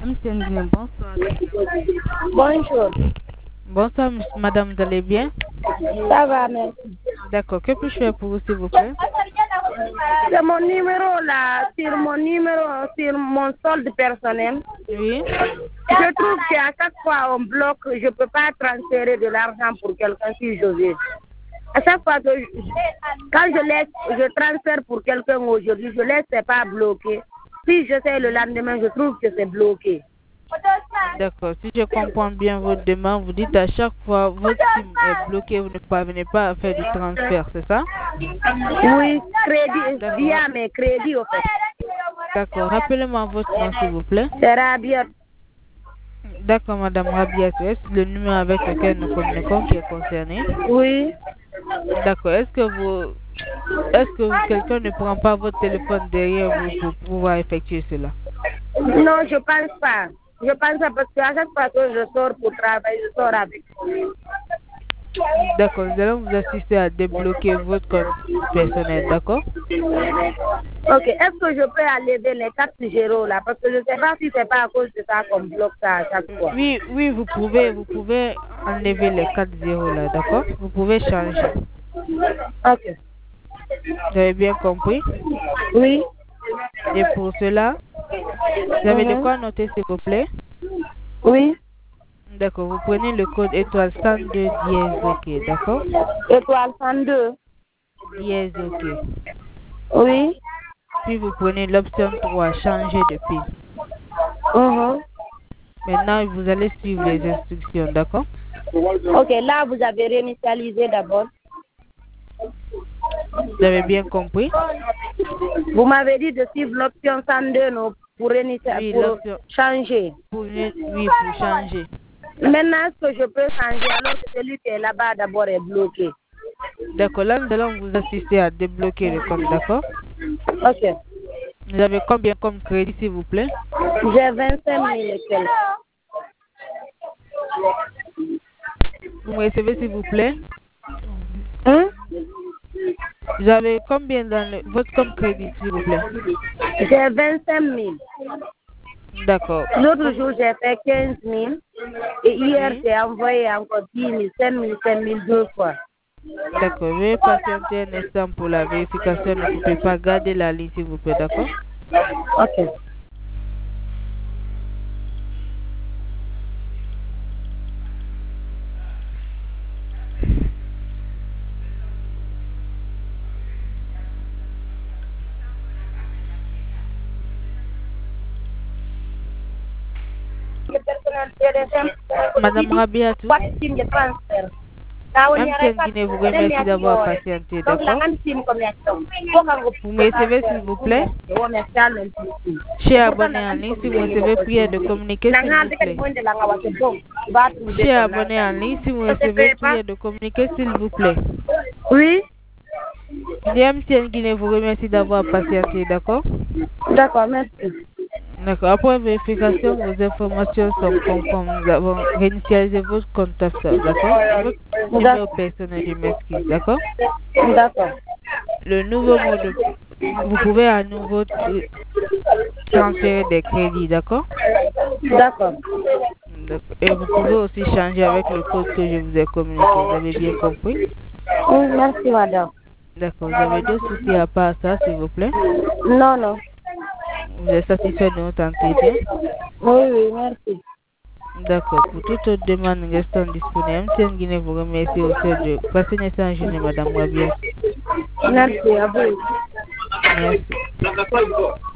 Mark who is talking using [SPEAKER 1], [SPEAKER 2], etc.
[SPEAKER 1] Monsieur Nguyen, bonsoir.
[SPEAKER 2] Bonjour.
[SPEAKER 1] Bonsoir, madame, vous allez bien?
[SPEAKER 2] Ça va, merci.
[SPEAKER 1] D'accord, que puis-je faire pour vous, s'il vous plaît?
[SPEAKER 2] C'est mon numéro là, sur mon solde personnel.
[SPEAKER 1] Oui.
[SPEAKER 2] Je trouve qu'à chaque fois on bloque, je ne peux pas transférer de l'argent pour quelqu'un si je veux. À chaque fois que quand je transfère pour quelqu'un aujourd'hui, je laisse, c'est pas bloqué. Si je sais le lendemain, je trouve que c'est bloqué.
[SPEAKER 1] D'accord, si je comprends bien votre demande, vous dites à chaque fois votre SIM est bloqué, vous ne parvenez pas à faire du transfert, c'est ça?
[SPEAKER 2] Oui, crédit, via mes crédits au fait.
[SPEAKER 1] D'accord, rappelez-moi votre nom, s'il vous plaît.
[SPEAKER 2] C'est Rabia.
[SPEAKER 1] D'accord, madame Rabia, est-ce le numéro avec lequel nous communiquons qui est concerné?
[SPEAKER 2] Oui.
[SPEAKER 1] D'accord, est-ce que quelqu'un ne prend pas votre téléphone derrière vous pour pouvoir effectuer cela?
[SPEAKER 2] Non, je pense pas. Je pense pas parce qu'à chaque fois que je sors pour travailler, je sors avec.
[SPEAKER 1] D'accord, nous allons vous assister à débloquer votre compte personnel, d'accord?
[SPEAKER 2] Ok, est-ce que je peux enlever les 4 0 là? Parce que je ne sais pas si c'est pas à cause de ça qu'on bloque ça à chaque fois.
[SPEAKER 1] Oui, vous pouvez enlever les 4 0 là, d'accord? Vous pouvez changer.
[SPEAKER 2] Ok.
[SPEAKER 1] Vous avez bien compris?
[SPEAKER 2] Oui.
[SPEAKER 1] Et pour cela, vous avez de quoi noter, s'il vous plaît?
[SPEAKER 2] Oui.
[SPEAKER 1] D'accord, vous prenez le code étoile 102 dièse, ok, d'accord?
[SPEAKER 2] Étoile 102.
[SPEAKER 1] Dièse, ok.
[SPEAKER 2] Oui.
[SPEAKER 1] Puis vous prenez l'option 3, changer de pile. Maintenant, vous allez suivre les instructions, d'accord?
[SPEAKER 2] Ok, là, vous avez réinitialisé d'abord.
[SPEAKER 1] Vous avez bien compris?
[SPEAKER 2] Vous m'avez dit de suivre l'option 102 non, pour réinitialiser,
[SPEAKER 1] Oui,
[SPEAKER 2] pour changer.
[SPEAKER 1] Oui, pour changer.
[SPEAKER 2] Maintenant, est-ce que je peux changer alors que celui qui est là-bas d'abord est bloqué?
[SPEAKER 1] D'accord, là, nous allons vous assister à débloquer le compte, d'accord?
[SPEAKER 2] Ok.
[SPEAKER 1] Vous avez combien comme crédit, s'il vous plaît?
[SPEAKER 2] J'ai 25 000 et quelques.
[SPEAKER 1] Vous me recevez, s'il vous plaît? Vous avez combien dans votre compte crédit, s'il vous plaît?
[SPEAKER 2] J'ai 25 000.
[SPEAKER 1] D'accord.
[SPEAKER 2] L'autre jour, j'ai fait 15 000. Et hier, j'ai envoyé encore 10 000, 5 000, 5 000 deux fois.
[SPEAKER 1] D'accord. Veuillez patienter un instant pour la vérification. Ne pouvez pas garder la ligne, s'il vous plaît, d'accord?
[SPEAKER 2] Ok.
[SPEAKER 1] Madame Rabiatou, Guinée vous remercie d'avoir patienté, d'accord? Vous me recevez, s'il vous plaît? Chers abonnés en ligne, si vous recevez, prière de communiquer, s'il vous plaît. Chers abonnés en ligne, si vous recevez, prière de communiquer, s'il vous plaît.
[SPEAKER 2] Oui.
[SPEAKER 1] DMCN Guinée vous remercie d'avoir patienté, d'accord?
[SPEAKER 2] D'accord, merci.
[SPEAKER 1] D'accord. Après vérification, vos informations sont conformes. Nous avons réinitialisé votre compte after, d'accord? Votre numéro personnel, je m'excuse, d'accord?
[SPEAKER 2] D'accord.
[SPEAKER 1] Le nouveau mode, vous pouvez à nouveau transférer des crédits, d'accord?
[SPEAKER 2] D'accord.
[SPEAKER 1] Et vous pouvez aussi changer avec le code que je vous ai communiqué. Vous avez bien compris?
[SPEAKER 2] Oui, merci, madame.
[SPEAKER 1] D'accord. Vous avez d'autres soucis à part ça, s'il vous plaît?
[SPEAKER 2] Non, non.
[SPEAKER 1] Vous êtes satisfait de notre entretien?
[SPEAKER 2] Oui, merci.
[SPEAKER 1] D'accord. Pour toute autre demande, restant disponible. MTN Guinée vous remercie au sein de passer une excellente journée, madame Wabia.
[SPEAKER 2] Merci à vous.
[SPEAKER 1] Merci.